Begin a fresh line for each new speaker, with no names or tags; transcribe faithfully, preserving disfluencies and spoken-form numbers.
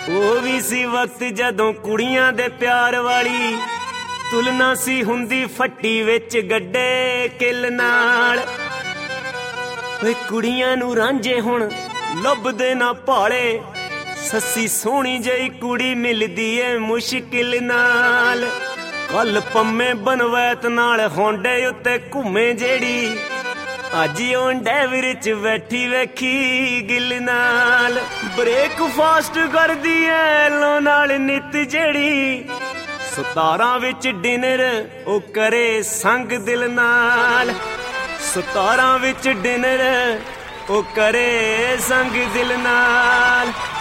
ਉਹ ਵੀ ਸੀ ਵਕਤ ਜਦੋਂ ਕੁੜੀਆਂ ਦੇ ਪਿਆਰ ਵਾਲੀ ਤੁਲਨਾ ਸੀ ਹੁੰਦੀ ਫੱਟੀ ਵਿੱਚ ਗੱਡੇ ਕਿੱਲ ਨਾਲ। ਓਏ ਕੁੜੀਆਂ ਨੂੰ ਰਾਂਝੇ ਹੁਣ ਲੱਭਦੇ ਨਾ ਭਾਲੇ, ਸੱਸੀ ਸੋਹਣੀ ਜਿਹੀ ਕੁੜੀ ਮਿਲਦੀ ਏ ਮੁਸ਼ਕਿਲ ਨਾਲ। ਕੱਲ ਪੰਮੇ ਬਨਵੈਤ ਨਾਲ ਹੋਂਡੇ ਉੱਤੇ ਘੁੰਮੇ ਜਿਹੜੀ, ਅੱਜ ਉਹ ਡੈਵਰ ਚ ਬੈਠੀ ਵੇਖੀ ਗਿੱਲ ਨਾਲ। ਬ੍ਰੇਕਫਾਸਟ ਕਰਦੀ ਐ ਲੋ ਨਾਲ ਨਿੱਤ ਜਿਹੜੀ, ਸਤਾਰਾਂ ਵਿੱਚ ਡਿਨਰ ਉਹ ਕਰੇ ਸੰਗ ਦਿਲ ਨਾਲ। ਸਤਾਰਾਂ ਵਿੱਚ ਡਿਨਰ ਉਹ ਕਰੇ ਸੰਗ ਦਿਲ ਨਾਲ।